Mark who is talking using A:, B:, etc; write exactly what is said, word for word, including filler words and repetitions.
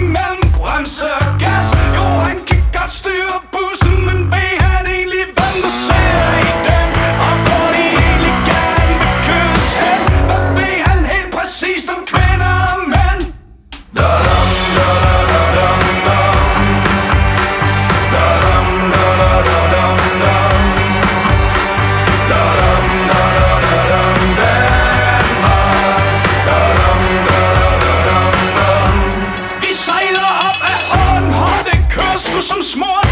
A: imellem bremse og gas. Jo, han kan godt styre bussen, men ved han egentlig, hvem der ser i den? Og hvor de egentlig gerne vil køres hen? Hvad ved han helt præcist om kvinder og mænd? Da-dam, da-da-da-dam, dam. Da-dam, da-da-da-dam, dam. Da-dam, da-da-da-dam, Danmark. Da-dam, da-da-da-dam, dam. Vi sejler op af åen, og det kører sgu som smurt.